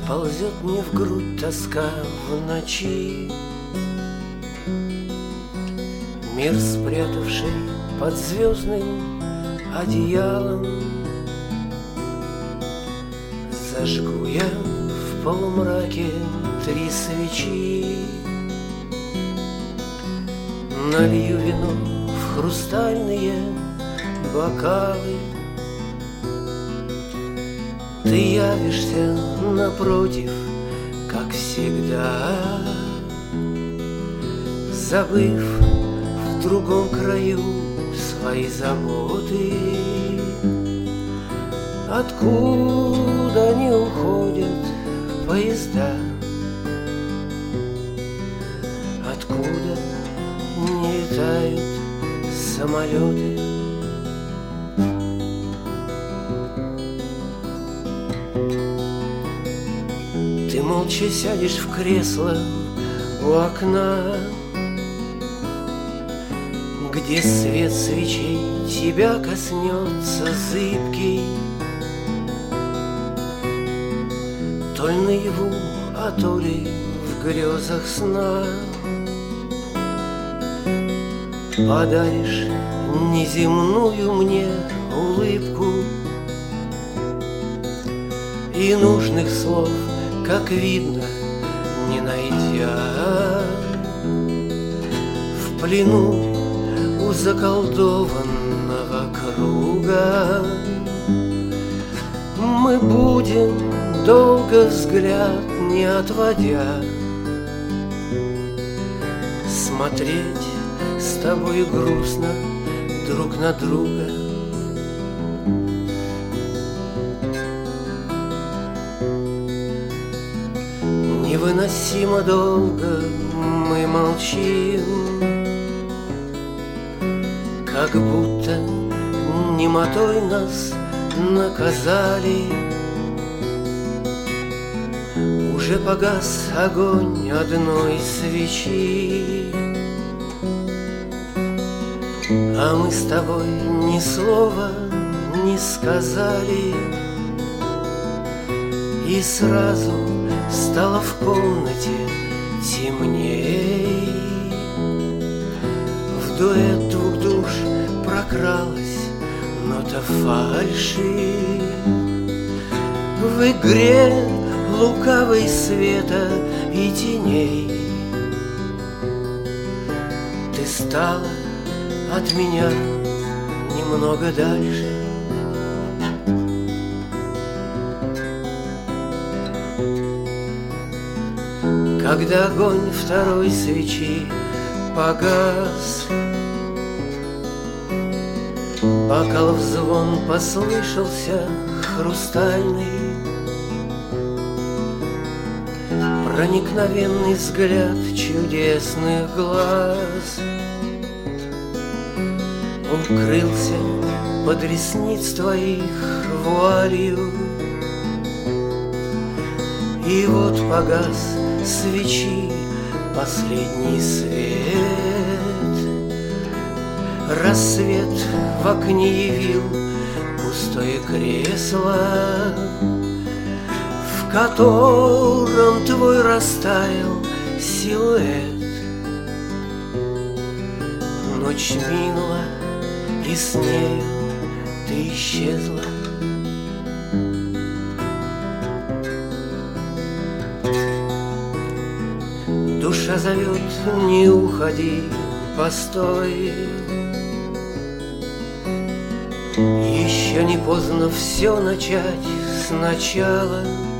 Ползет мне в грудь тоска в ночи. Мир, спрятавший под звездным одеялом, зажгу я в полумраке 3 свечи. Налью вино в хрустальные бокалы. Ты явишься напротив, как всегда, забыв в другом краю свои заботы. Откуда не уходят поезда, откуда не летают самолеты. Ты молча сядешь в кресло у окна, где свет свечей тебя коснется зыбкий. То ли наяву, а то ли в грезах сна подаришь неземную мне улыбку. И нужных слов, как видно, не найдя, в плену у заколдованного круга мы будем долго взгляд не отводя смотреть с тобой грустно друг на друга. Невыносимо долго мы молчим, как будто немотой нас наказали. Уже погас огонь одной свечи, а мы с тобой ни слова не сказали. И сразу стало в комнате темней. В дуэт двух душ прокралась нота фальши. В игре лукавой света и теней ты стала от меня немного дальше. Когда огонь второй свечи погас, бокалов звон послышался хрустальный, проникновенный взгляд чудесных глаз укрылся под ресниц твоих вуалью. И вот погас свечи последний свет. Рассвет в окне явил пустое кресло, в котором твой растаял силуэт. Ночь минула, и с нею ты исчезла. Душа зовет, не уходи, постой. Еще не поздно все начать сначала.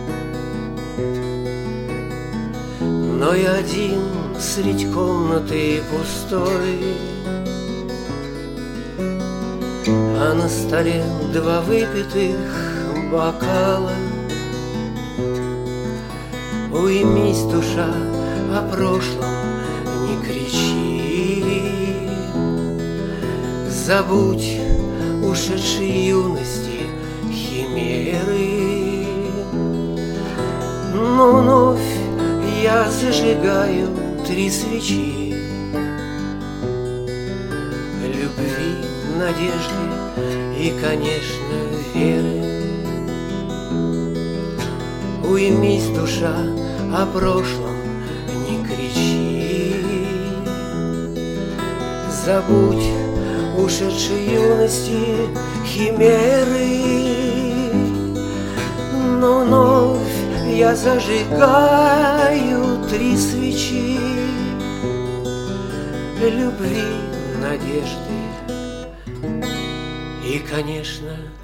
Но я один средь комнаты пустой, а на столе 2 выпитых бокала. Уймись, душа, о прошлом не кричи, забудь ушедшей юности химеры. Но вновь я зажигаю 3 свечи любви, надежды и, конечно, веры. Уймись, душа, о прошлом не кричи. Забудь ушедшей юности химеры, но вновь я зажигаю 3 свечи любви, надежды и, конечно,